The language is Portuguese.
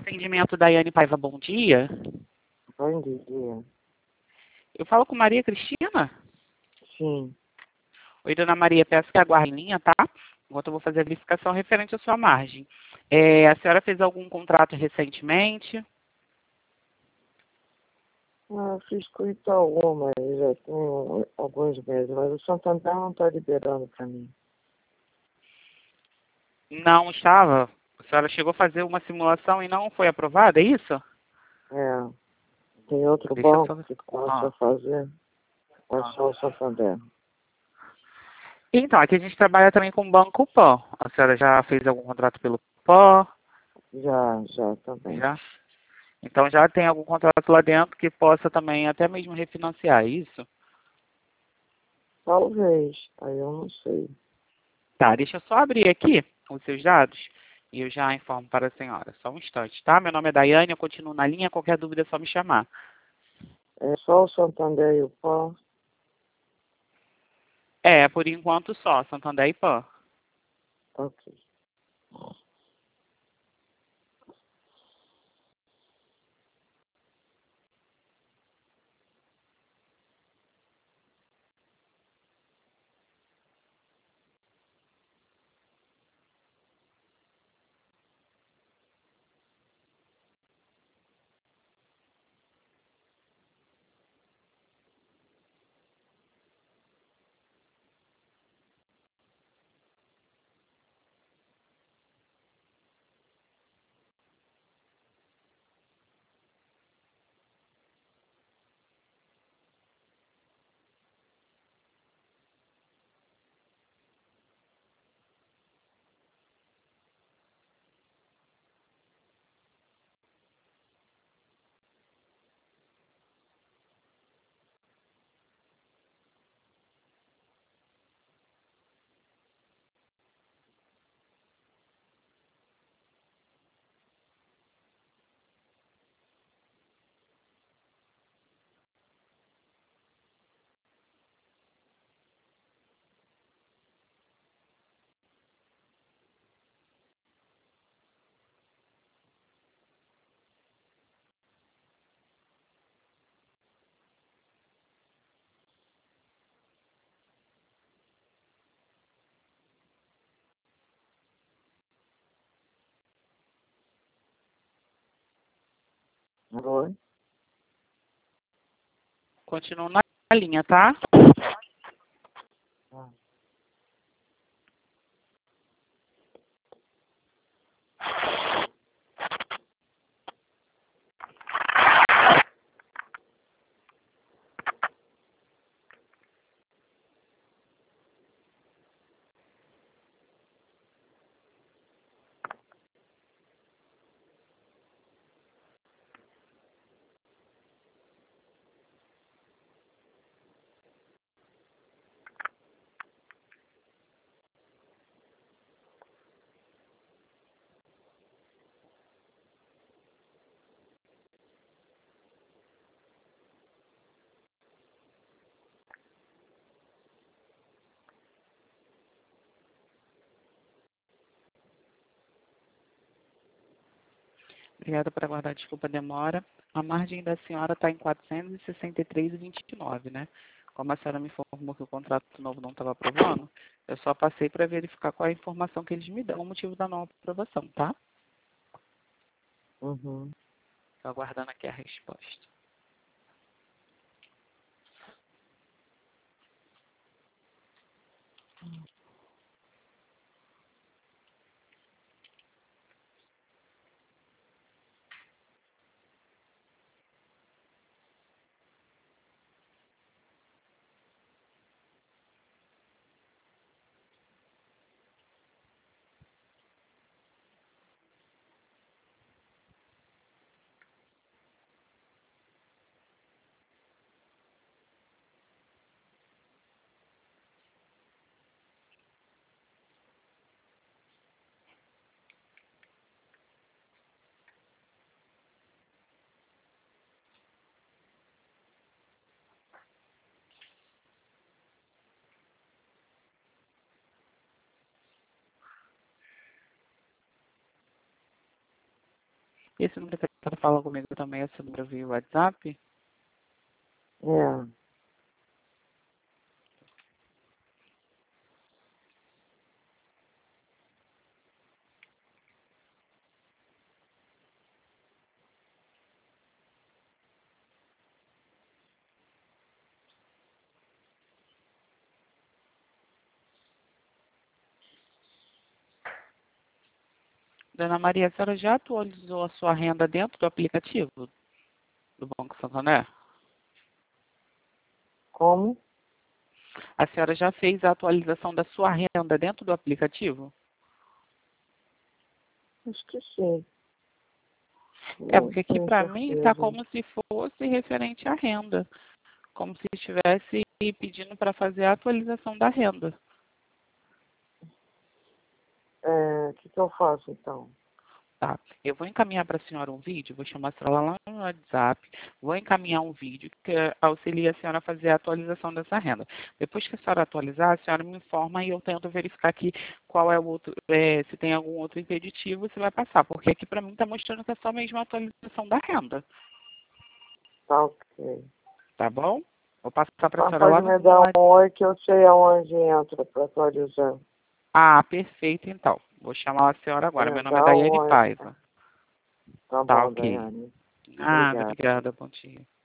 Atendimento Daiane Paiva, bom dia. Bom dia. Eu falo com Maria Cristina? Sim. Oi, dona Maria, peço que aguarde em linha, tá? Enquanto eu vou fazer a verificação referente à sua margem. A senhora fez algum contrato recentemente? Fiz com o Itaú, mas já tem alguns meses, mas o Santander não está liberando para mim. Não estava? A senhora chegou a fazer uma simulação e não foi aprovada, é isso? É, tem outro Deixa eu banco só... que possa fazer, ou só o Santander? Então, aqui a gente trabalha também com o Banco Pan. A senhora já fez algum contrato pelo Pan? Já também. Já? Então já tem algum contrato lá dentro que possa também até mesmo refinanciar, é isso? Talvez, aí eu não sei. Tá, deixa eu só abrir aqui os seus dados e eu já informo para a senhora. Só um instante, tá? Meu nome é Daiane, eu continuo na linha, qualquer dúvida é só me chamar. É só o Santander e o PAN? Por enquanto só, Santander e Pan. Ok. Oi? Continuo na linha, tá? Ah. Obrigada por aguardar, desculpa a demora. A margem da senhora está em 463,29, né? Como a senhora me informou que o contrato novo não estava aprovando, eu só passei para verificar qual é a informação que eles me dão, o motivo da não aprovação, tá? Uhum. Estou aguardando aqui a resposta. Esse número que a senhora fala comigo também, esse número via WhatsApp? É. Dona Maria, a senhora já atualizou a sua renda dentro do aplicativo do Banco Santander? Como? A senhora já fez a atualização da sua renda dentro do aplicativo? Acho que sim. É, Não porque aqui tenho para mim está certeza. como se fosse referente à renda. Como se estivesse pedindo para fazer a atualização da renda. O que eu faço, então? Tá? Eu vou encaminhar para a senhora um vídeo, vou chamar a senhora lá no WhatsApp, vou encaminhar um vídeo que auxilia a senhora a fazer a atualização dessa renda. Depois que a senhora atualizar, a senhora me informa e eu tento verificar aqui qual é o outro, se tem algum outro impeditivo, se vai passar, porque aqui para mim está mostrando que é só mesmo a atualização da renda. Tá ok. Tá bom? Vou passar para a Mas senhora lá pode no me dar WhatsApp. um oi que eu sei aonde entra para atualizar. Ah, perfeito então. Vou chamar a senhora agora. Meu nome é Dá um Daiane oi. Paiva. Tá Tá bom, ok. Daiane. Nada, Obrigada. obrigada, bom dia.